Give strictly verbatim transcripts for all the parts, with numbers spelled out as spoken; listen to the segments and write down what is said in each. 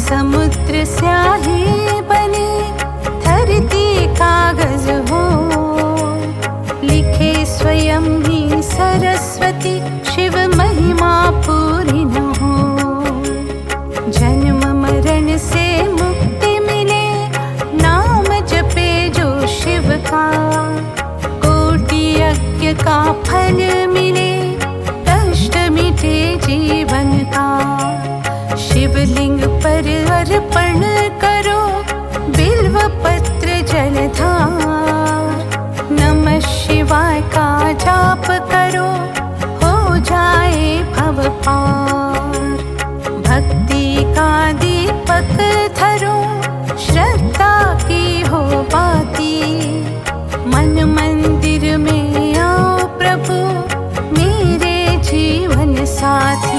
समुद्र स्याही बने, धरती कागज हो, लिखे स्वयं ही सरस्वती, शिव महिमा पूरी न हो। जन्म मरण से मुक्ति मिले, नाम जपे जो शिव का, कोटि यज्ञ का फल मिले, कष्ट मिटे जीवन का। शिवलिंग पर अर्पण करो, बिल्व पत्र जलधार, नमः शिवाय का जाप करो, हो जाए भव पार। भक्ति का दीपक धरो, श्रद्धा की हो बाती, मन मंदिर में आओ प्रभु, मेरे जीवन साथी।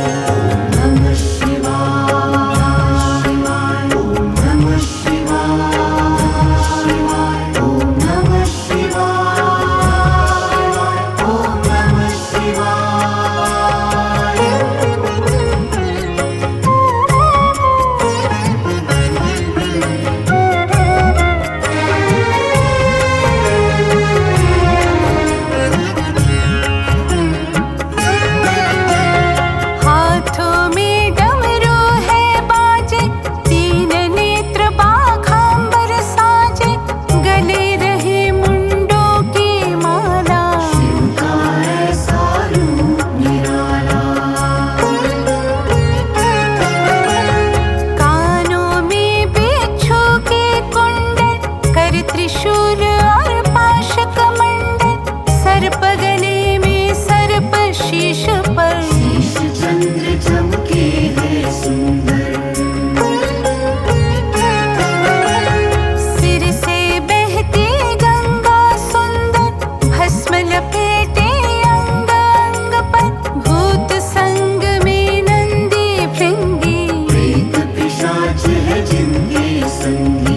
त्रिशूल और पाश कमंडल, सर्प गले में सर्प शीश पर, शीश चंद्र चमके है सुंदर। सिर से बहती गंगा सुंदर, भस्म लपेटे अंग अंग पर, भूत संग में नंदी भृंगी, प्रेत पिशाच है जिनके संगी।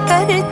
कर